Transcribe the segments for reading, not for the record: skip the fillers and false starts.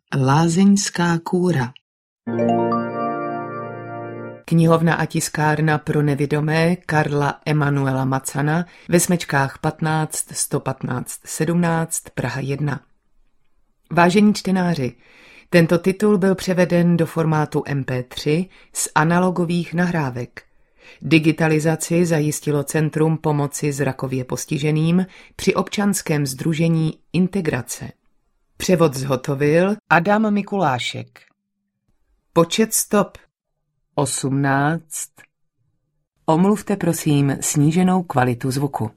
Lázeňská kůra. Knihovna a tiskárna pro nevidomé Karla Emanuela Macana ve Smečkách 15 115 17 Praha 1. Vážení čtenáři, tento titul byl převeden do formátu MP3 z analogových nahrávek. Digitalizaci zajistilo Centrum pomoci zrakově postiženým při občanském sdružení Integrace. Převod zhotovil Adam Mikulášek. Počet stop 18. Omluvte prosím sníženou kvalitu zvuku.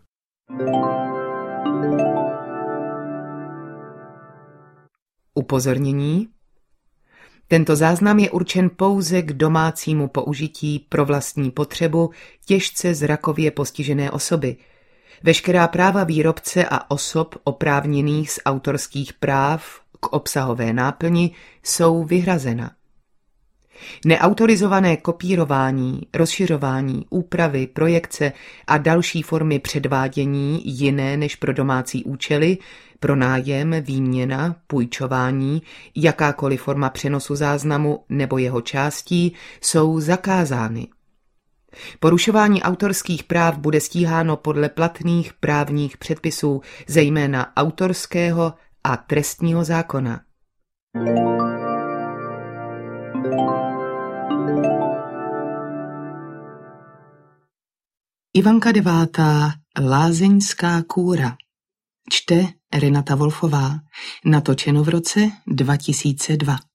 Upozornění. Tento záznam je určen pouze k domácímu použití pro vlastní potřebu těžce zrakově postižené osoby. Veškerá práva výrobce a osob oprávněných z autorských práv k obsahové náplni jsou vyhrazena. Neautorizované kopírování, rozšiřování, úpravy, projekce a další formy předvádění jiné než pro domácí účely, pronájem, výměna, půjčování, jakákoliv forma přenosu záznamu nebo jeho částí jsou zakázány. Porušování autorských práv bude stíháno podle platných právních předpisů, zejména autorského a trestního zákona. Ivanka 9. Lázeňská kůra. Čte Renata Wolfová. Natočeno v roce 2002.